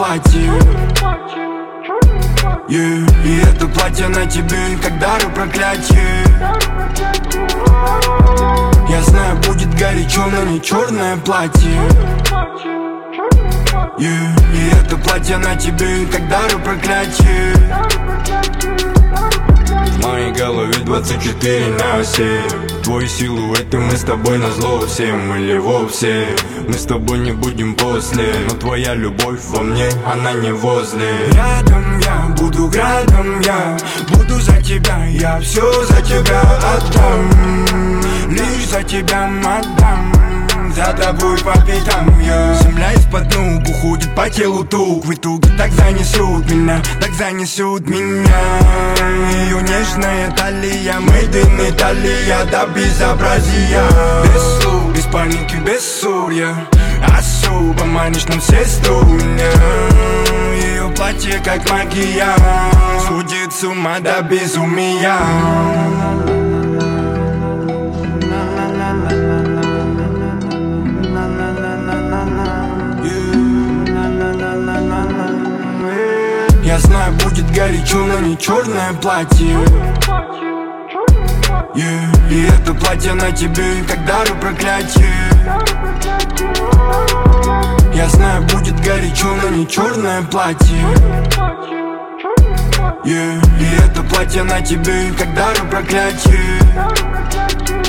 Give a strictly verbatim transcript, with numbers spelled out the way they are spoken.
платье. Yeah. И это платье на тебе, как дарю проклятие. Я знаю, будет горячо, но не черное платье. Yeah. И это платье на тебе, как дарю проклятие. В моей голове двадцать четыре на семь. Твой силуэт и мы с тобой назло всем. Или вовсе мы с тобой не будем после. Но твоя любовь во мне, она не возле. Рядом я, буду градом я. Буду за тебя, я все за тебя отдам. Лишь за тебя отдам. За тобой по пятам я. Земля из-под ног уходит по телу тук. В итоге так занесут меня, так занесут меня. Ее нежная талия, made in Italia до безобразия. Без слов, без паники, без ссор я особо манишь на все струны. Ее платье как магия, сводит с ума до безумия. Я знаю, будет горячо, но не черное платье. Yeah. И это платье на тебе, как дарю проклятие. Я знаю, будет горячо, но не черное платье. Yeah. И это платье на тебе, как дарю проклятие.